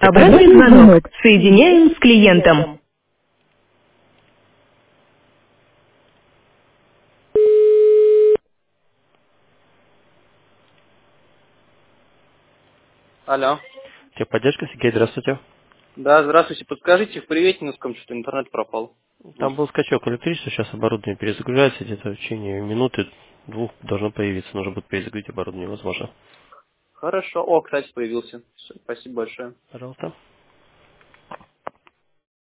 Обратный звонок. Соединяем с клиентом. Алло. Техподдержка, Сергей, здравствуйте. Да, здравствуйте. Подскажите, в Приветинском что-то интернет пропал. Там был скачок электричества, сейчас оборудование перезагружается, где-то в течение минуты-двух должно появиться. Нужно будет перезагрузить оборудование, возможно. Хорошо. О, кстати, появился. Всё, спасибо большое. Пожалуйста.